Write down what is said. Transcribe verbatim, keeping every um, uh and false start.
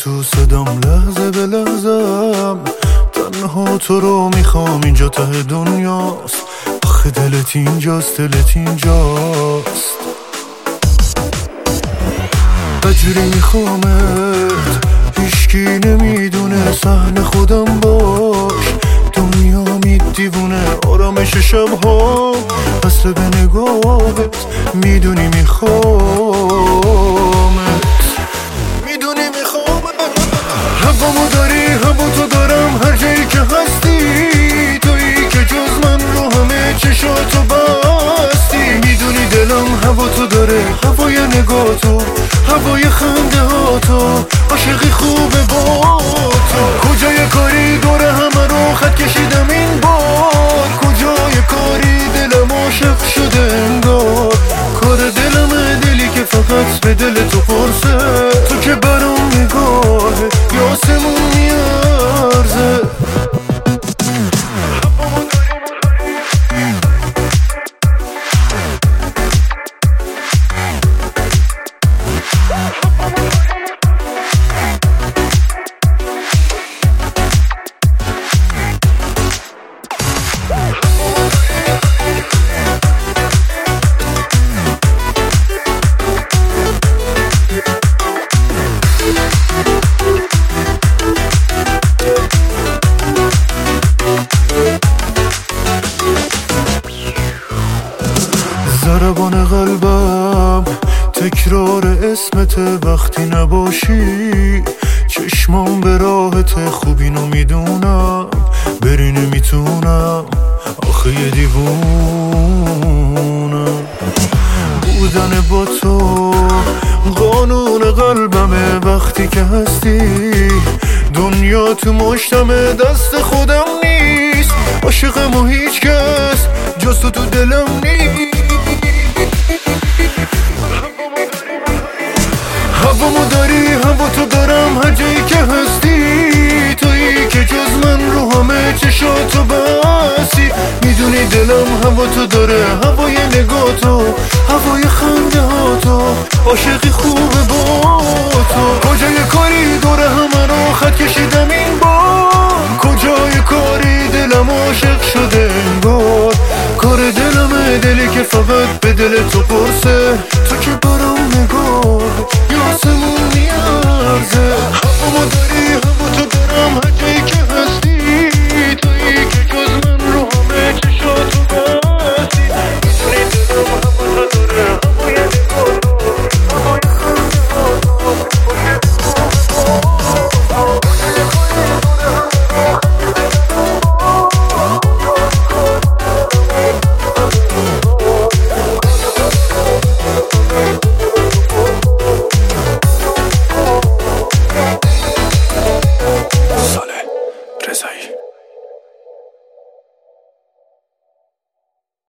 تو صدام لحظه به لحظم، تنها تو رو میخوام اینجا ته دنیاست. آخه دلت اینجاست، دلت اینجاست. بجوری میخوامت، هیچکی نمیدونه، صحنه خودم باش. دنیا می دیوونه، آرامش شبها بسته به نگاهت. میدونی میخوامت، میدونی میخوامت. هوامو داری، هوا تو دارم، هر جایی که هستی تویی که جز من رو همه چشاتو بستی. میدونی دلم هوا تو داره، هوای نگاه تو، هوای خنده ها تو، عاشقی خوبه با تو. کجای کاری دوره همه رو خط کشیدم این بار، کجای کاری دلم عاشق شده انگار. کار دلمه، دلی که فقط به دل تو پرسه. تو که برام نگاهه یا آسمون میارزه. ضربان قلبم تکرار اسمت، وقتی نباشی چشمام به راحت. خوب اینو میدونم، بری نمیتونم، آخه یه دیوونم. بودن با تو قانون قلبمه، وقتی که هستی دنیا تو مشتمه. دست خودم نیست، عاشقم و هیچ کس جز تو تو دلم نیست. هوامو داری، هوا تو دارم، هر جایی که هستی تویی که جز من رو همه چشاتو بستی. میدونی دلم هوا تو داره، هوای نگاه تو، هوای خنده ها تو، عاشقی خوبه با تو. کجای کاری دوره همه رو خط کشیدم این بار، کجای کاری دلم عاشق شده انگار. کار دلمه، دلی که فقط به دل تو پرسه. تو که برام نگاه یا آسمون میارزه.